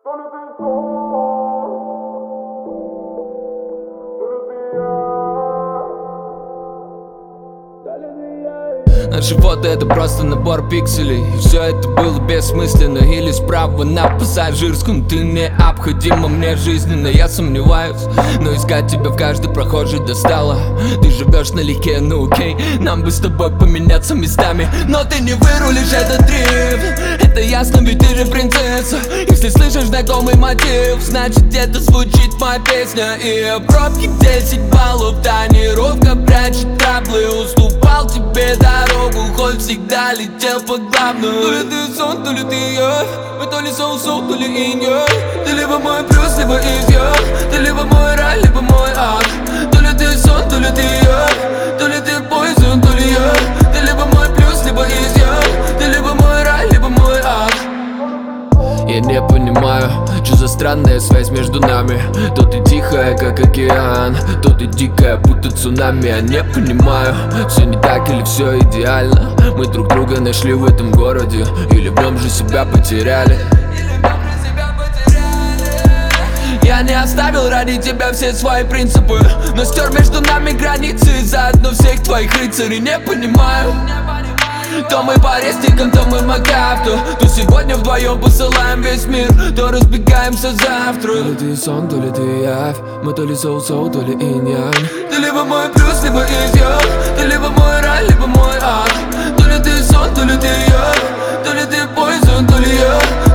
Наши фото — это просто набор пикселей. И все это было бессмысленно. Или справа на пассажирском. Ты необходима мне жизненно. Я сомневаюсь, но искать тебя в каждой прохожей достало. Ты живешь налегке, ну окей, нам бы с тобой поменяться местами. Но ты не вырулишь этот дрифт. Это ясно, ведь ты же принцесса. Если слышишь знакомый мотив, значит где-то звучит моя песня. И пробки 10 баллов, тонировка прячет траблы. Уступал тебе дорогу, хоть всегда летел по главному. То ли ты сон, то ли ты я. Мы то ли соу-соу, то ли инь-янь. Ты либо мой плюс, либо изъян. Ты либо мой рай, либо мой ад. То ли ты сон, то ли ты я. То ли ты poison, то ли я. Ты либо мой плюс, либо изъян. Ты либо мой рай, либо мой ад. Я не понимаю, что за странная связь между нами. То ты тихая, как океан, то ты дикая, будто цунами. Я не понимаю, все не так или все идеально. Мы друг друга нашли в этом городе, или в нем же себя потеряли. Я не оставил ради тебя все свои принципы, но стер между нами границы, заодно всех твоих рыцарей. Не понимаю, то мы по рестикам, то мы МакАвто. То сегодня вдвоем посылаем весь мир, то разбегаемся завтра. То ли ты сон, то ли ты явь. Мы то ли соу-соу, то ли инь-янь. Ты либо мой плюс, либо изъян. Ты либо мой рай, либо мой ад. То ли ты сон, то ли ты я. То ли ты poison, то ли я.